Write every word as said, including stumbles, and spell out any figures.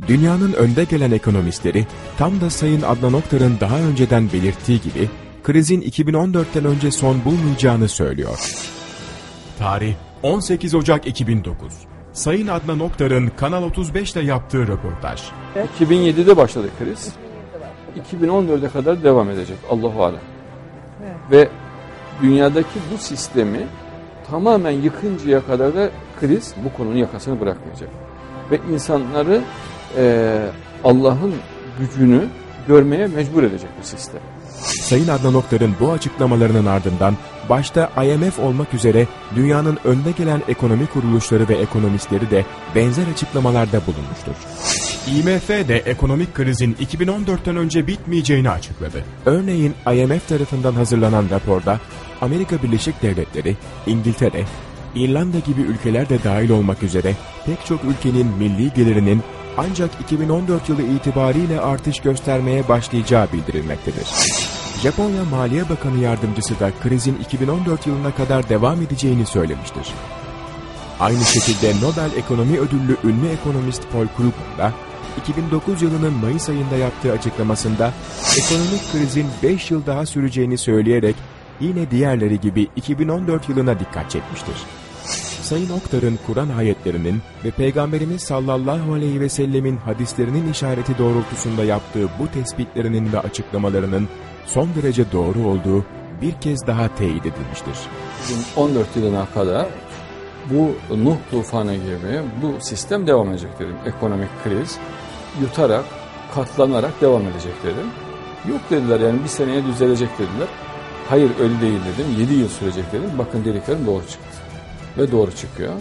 Dünyanın önde gelen ekonomistleri tam da Sayın Adnan Oktar'ın daha önceden belirttiği gibi krizin iki bin on dörtten önce son bulmayacağını söylüyor. Tarih on sekiz Ocak iki bin dokuz. Sayın Adnan Oktar'ın Kanal otuz beş'te yaptığı röportaj. iki bin yedi'de başladı kriz. iki bin on dört'e kadar devam edecek. Allahu alem. Evet. Ve dünyadaki bu sistemi tamamen yıkıncaya kadar da kriz bu konunun yakasını bırakmayacak. Ve insanları e, Allah'ın gücünü görmeye mecbur edecek bir sistem. Sayın Adnan Oktar'ın bu açıklamalarının ardından başta I M F olmak üzere dünyanın önde gelen ekonomi kuruluşları ve ekonomistleri de benzer açıklamalarda bulunmuştur. I M F de ekonomik krizin iki bin on dört'ten önce bitmeyeceğini açıkladı. Örneğin I M F tarafından hazırlanan raporda Amerika Birleşik Devletleri, İngiltere, İrlanda gibi ülkeler de dahil olmak üzere pek çok ülkenin milli gelirinin ancak iki bin on dört yılı itibariyle artış göstermeye başlayacağı bildirilmektedir. Japonya Maliye Bakanı Yardımcısı da krizin iki bin on dört yılına kadar devam edeceğini söylemiştir. Aynı şekilde Nobel Ekonomi Ödüllü ünlü ekonomist Paul Krugman da iki bin dokuz yılının Mayıs ayında yaptığı açıklamasında ekonomik krizin beş yıl daha süreceğini söyleyerek yine diğerleri gibi iki bin on dört yılına dikkat çekmiştir. Sayın Oktar'ın Kur'an ayetlerinin ve Peygamberimiz sallallahu aleyhi ve sellemin hadislerinin işareti doğrultusunda yaptığı bu tespitlerinin ve açıklamalarının son derece doğru olduğu bir kez daha teyit edilmiştir. iki bin on dört yılına kadar bu Nuh tufanı gibi bu sistem devam edecek dedim. Ekonomik kriz yutarak, katlanarak devam edecek dedim. Yok dediler, yani bir seneye düzelecek dediler. Hayır öyle değil dedim. yedi yıl sürecek dedim. Bakın dediklerim doğru çıktı. Ve doğru çıkıyor.